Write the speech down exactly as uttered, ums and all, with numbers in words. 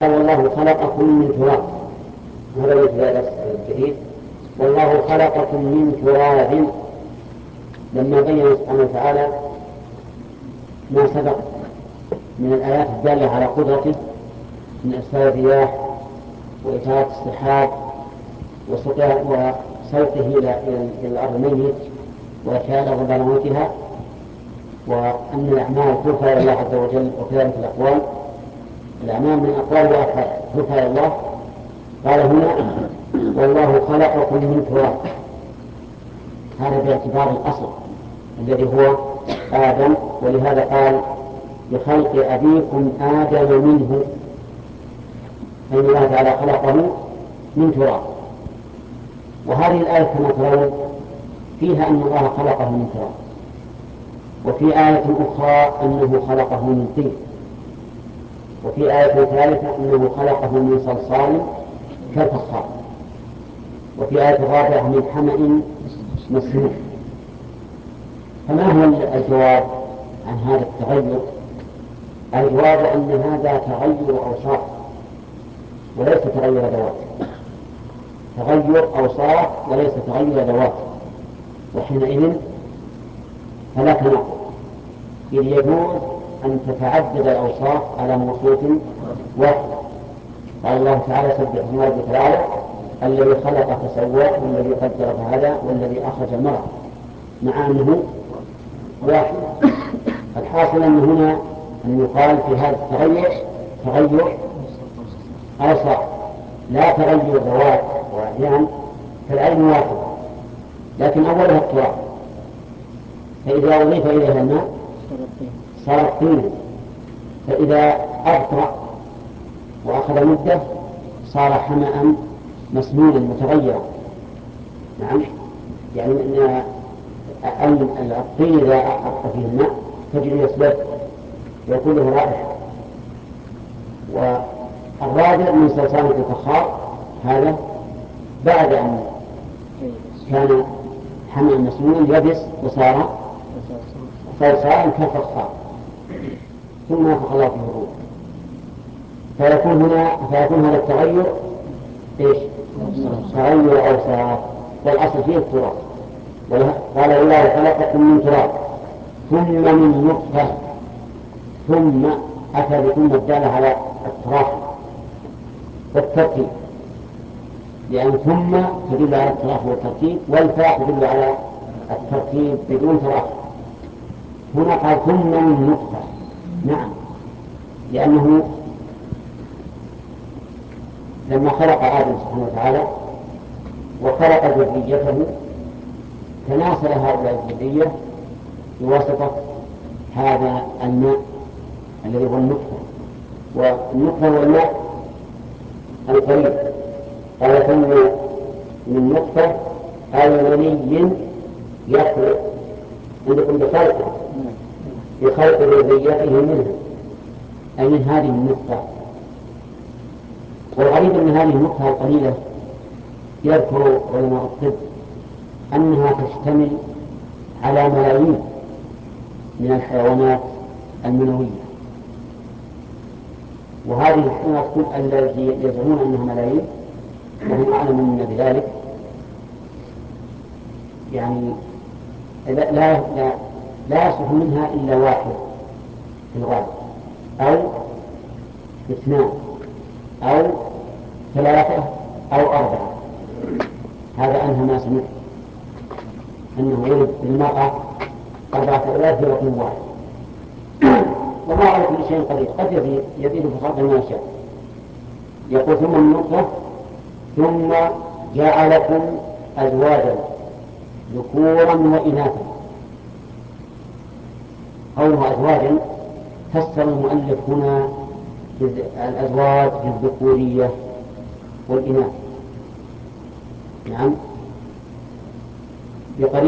والله خلقكم من تراب. هذا الإجابة الجديد. والله خلقكم من تراب، لما بين سبحانه وتعالى ما سبق من الآيات الدالة على قدرته من إرسال الرياح وإثارة السحاب وسوقه إلى الأرض الميت وإحياء الأرض بعد موتها، وأن الأعمال ترفع إلى الله عز وجل، وكذلك الأقوال الأعمال من أقوال وأفعال ترفع إلى الله. قال هنا والله خلقكم من تراب، هذا باعتبار الأصل الذي هو آدم، ولهذا قال بخلق أبيكم آدم منه، فإن الله تعالى خلقه من تراب. وهذه الآية كما ترون فيها أن الله خلقه من تراب، وفي آية أخرى أنه خلقه من طين، وفي آية ثالثة أنه خلقه من صلصال كالفخار، وفي آية رابعة من حمأ مسنون. فما هو الجواب عن هذا التغير؟ الجواب أن هذا تغير أوصاف وليس تغير ذوات، تغير أوصاف وليس تغير ذوات، وحينئذ فلا تناقض، إذ يجوز أن تتعدد الأوصاف على موصوف واحد. قال الله تعالى سبح اسم ربك الأعلى الذي خلق فسوى والذي قدر فهدى والذي أخرج المرعى، مع أنه واحد. الحاصل أن هنا أن يقال في هذا التغير تغير أوصاف لا تغير ذوات وأديان، فالعين واحد لكن أولها التراب، فإذا أضيف إليها الماء صار طينا، فإذا أبطأ وأخذ مدة صار حمأ مسنونا متغيرا. نعم، يعني أن الطين إذا أبطأ فيه الماء تجري يسبب ويكون له رائحة. والرابع من صلصال الفخار، هذا بعد أن كان حمأ مسنونا يبس وصار صلصال كالفخار ثم نفخ الله فيه الروح، فيكون هنا فيكون هذا التغير ايش؟ تغير أوصاف، والأصل فيه التراب. قال الله خلقكم من تراب ثم من نطفة، ثم أتى بثم الدالة على التراخي والترتيب، لأن ثم تدل على التراخي والترتيب، والفاء تدل على الترتيب بدون تراخي. هنا قال ثم من نطفة، نعم، لأنه لما خلق آدم سبحانه وتعالى وخلق ذريته تناسل هؤلاء الذرية بواسطة هذا الماء الذي هو النطفة، والنطفة هو الماء القليل. قال ثم من نطفة أي مني يخلق عندكم بخلقه بخلق ذريته منه، أي من هذه النطفة. والغريب أن هذه النطفة القليلة يذكر علماء الطب أنها تشتمل على ملايين من الحيوانات المنوية، وهذه الحيوانات التي يزعمون أنها ملايين وهم أعلم منا بذلك، يعني لا, لا, لا, لا يصلح منها إلا واحد في الغالب، أو اثنان أو ثلاثة أو أربعة. هذا أنها ما سمعت أنه يلد للمرأة أربعة أولاد في رقم واحد. والله على كل شيء قدير، قد يزيد يزيد في خلق ما يشاء. يقول ثم النطفة ثم جعلكم أزواجا ذكورا وإناثا. قوله أزواجا فسر المؤلف هنا الأزواج بالذكورية والإناث، نعم، بقريب